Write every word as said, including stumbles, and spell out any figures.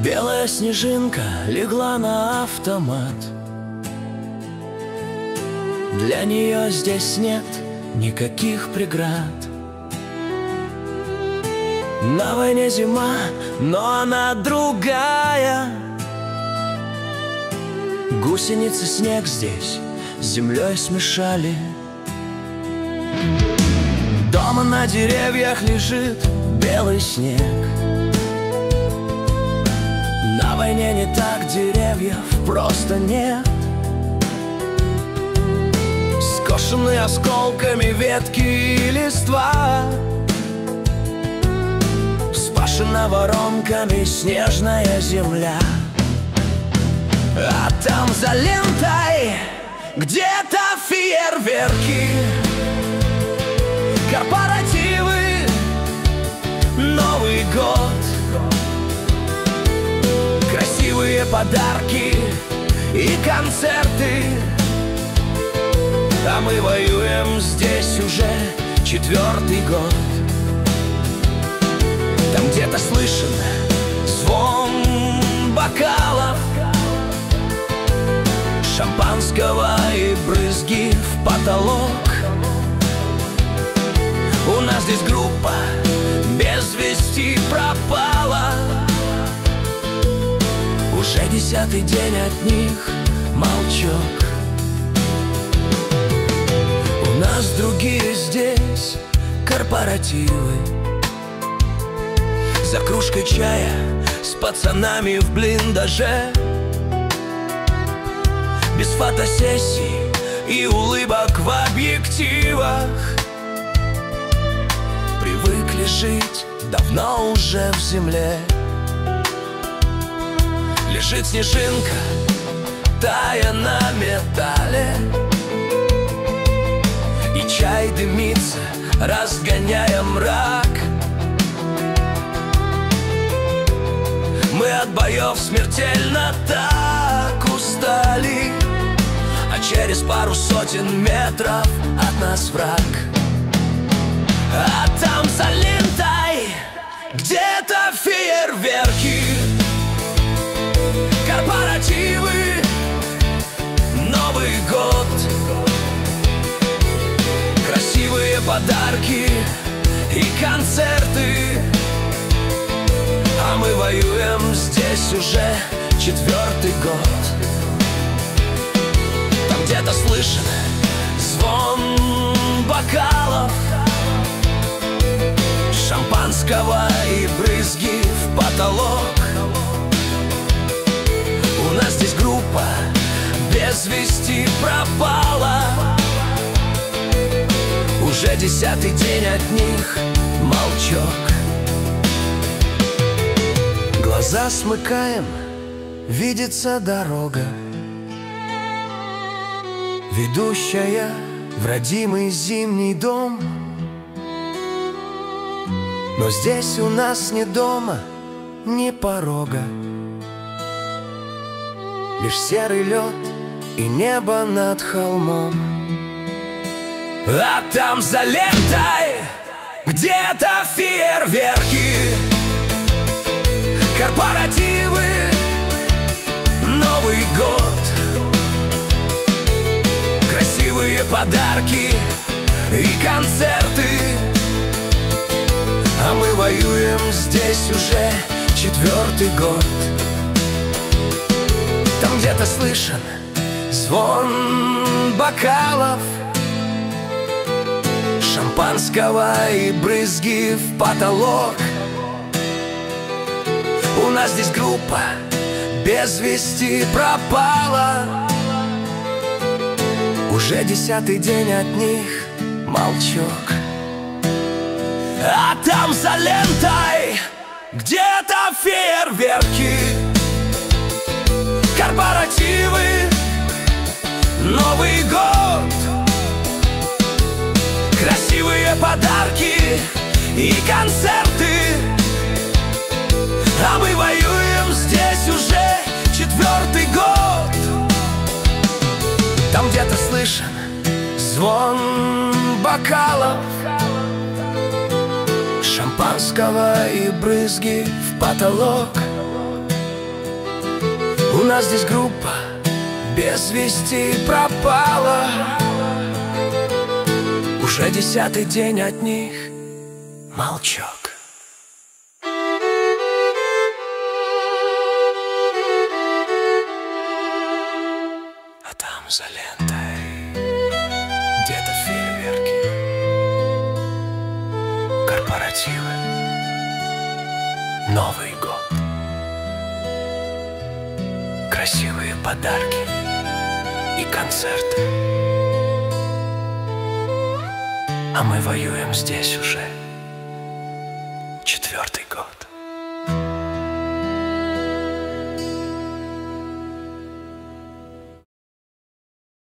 Белая снежинка легла на автомат. Для нее здесь нет никаких преград. На войне зима, но она другая. Гусеницы снег здесь с землей смешали. Дома на деревьях лежит белый снег. На войне не так, деревьев просто нет. Скошенные осколками ветки и листва, вспашена воронками снежная земля. А там за лентой где-то фейерверки, корпоративы, Новый год, красивые подарки и концерты. А мы воюем здесь уже четвертый год. Там где-то слышен звон бокалов, шампанского и брызги в потолок. У нас здесь группа без вести пропала. Уже десятый день от них молчок. У нас другие здесь корпоративы, за кружкой чая с пацанами в блиндаже, без фотосессий и улыбок в объективах. Привыкли жить давно уже в земле. Лежит снежинка, тая на металле, и чай дымится, разгоняя мрак. Мы от боев смертельно так устали, а через пару сотен метров от нас враг. А там за лентой где-то фейерверки, корпоративы, Новый год, красивые подарки и концерты. А мы воюем здесь уже четвертый год. Там где-то слышен звон бокалов, шампанского и брызги в потолок. У нас здесь группа без вести пропала. Уже десятый день от них молчок. Глаза смыкаем, видится дорога, ведущая в родимый зимний дом. Но здесь у нас ни дома, ни порога, лишь серый лед и небо над холмом. А там за лентой где-то фейерверки, корпоративы, Новый год, красивые подарки и концерты. А мы воюем здесь уже четвертый год. Там где-то слышен звон бокалов, шампанского и брызги в потолок. У нас здесь группа без вести пропала. Уже десятый день от них молчок. А там за лентой где-то фейерверки, корпоративы, Новый год, красивые подарки и концерты. А мы воюем здесь уже четвертый год. Там где-то слышен звон бокалов, шампанского и брызги в потолок. У нас здесь группа без вести пропала. Уже десятый день от них молчок. А там за лентой где-то фейерверки, корпоративы, Новый год, красивые подарки и концерты. А мы воюем здесь уже четвертый год.